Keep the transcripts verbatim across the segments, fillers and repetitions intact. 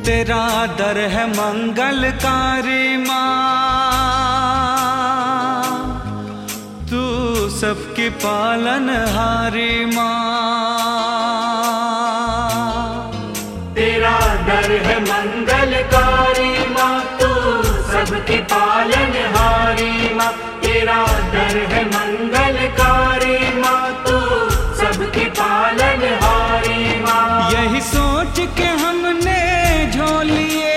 तेरा दर है मंगलकारी माँ, तू सबकी पालनहारी माँ। तेरा दर है मंगलकारी माँ, तू सबकी पालनहारी माँ। तेरा दर है मंगलकारी माँ, तू सबकी पालनहारी माँ। यही सोच के हमने झोलिए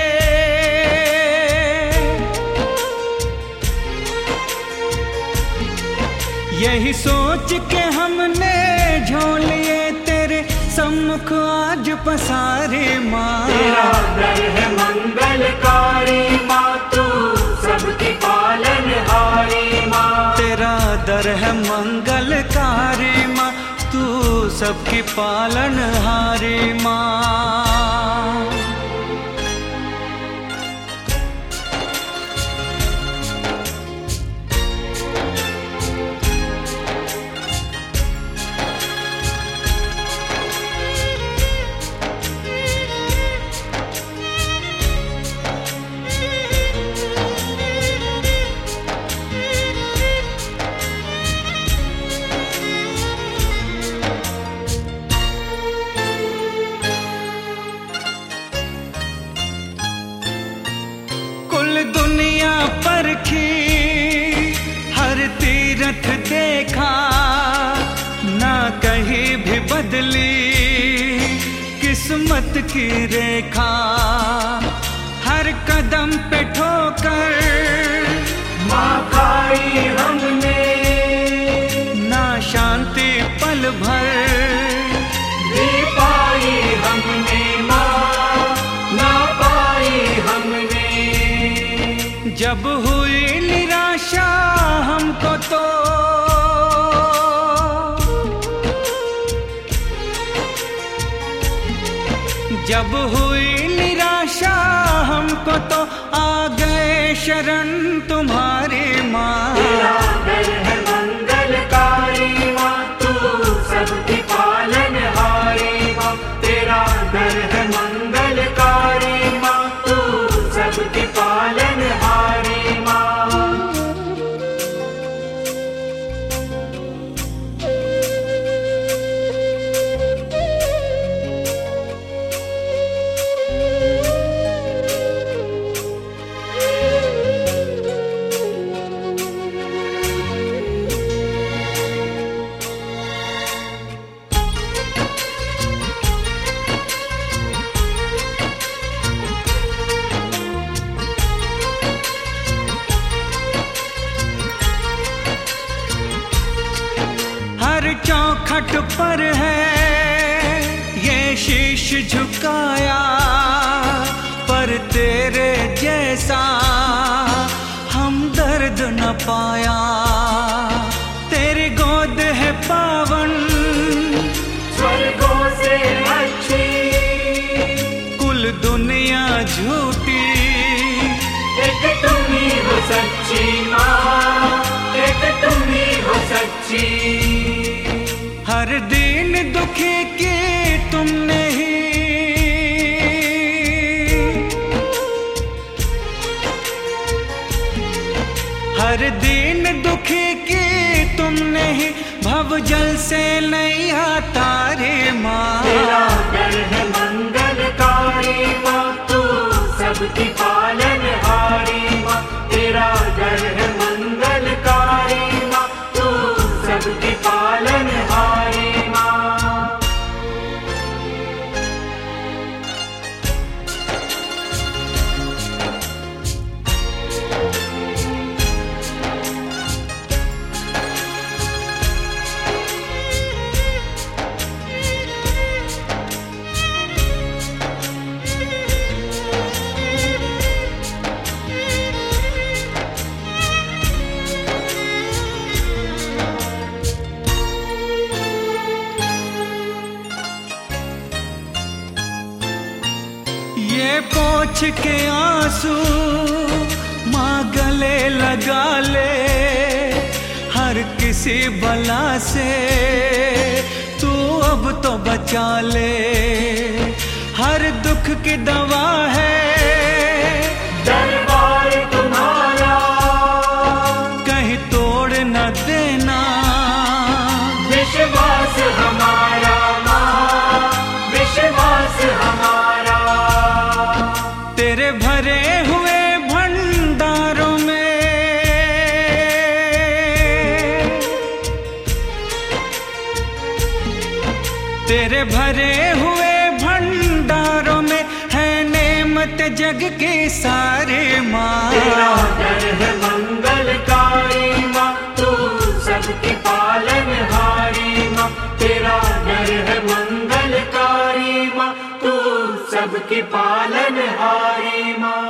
यही सोच के हमने झोलिए तेरे सम्मुख आज पसारे माँ। तेरा दर है मंगलकारी माँ, तू सबकी पालनहारी माँ। तेरा दर है मंगलकारी माँ, तू सबकी पालनहारी माँ। दुनिया परखी हर तीरथ देखा, ना कहीं भी बदली किस्मत की रेखा। हर कदम पे ठोकर माँ खाई हमने, ना शांति पल भर दे पाई हमने माँ, ना पाई हमने। जब हुई निराशा हमको तो जब हुई निराशा हमको तो आ गए शरण तुम्हारी माँ। तेरा दर है मंगलकारी माँ, तू सबकी पालनहारी माँ। तेरा दर है मंगलकारी माँ, तू सबकी पालनहारी माँ। चौखट पर है ये शीश झुकाया, पर तेरे जैसा हम दर्द न पाया। तेरी गोद है पावन स्वर्गों से अच्छी, कुल दुनिया झूठी एक तुम ही हो सच्ची माँ, एक तुम ही हो सच्ची। हर दिन दुखी की तुमने ही हर दिन दुखी की तुमने ही भवजल से नैया तारे माँ। तेरा दर है मंगलकारी माँ, तू सबकी पालनहारी माँ। तेरा दर है मंगलकारी माँ, तू सबकी पालनहारी माँ। ये पोंछ के आंसू माँ गले लगा ले, हर किसी बला से तू अब तो बचा ले। हर दुख की दवा है दरबार तुम्हारा, कहीं तोड़ न देना विश्वास हमारा माँ, विश्वास हमारा। तेरे भरे हुए भंडारों में, तेरे भरे हुए भंडारों में है नेमत जग के सारे माँ। तेरा दर है मंगलकारी माँ, तू सबकी पालनहारी माँ। तेरा दर है मंगलकारी माँ, तू सबकी पालनहारी माँ।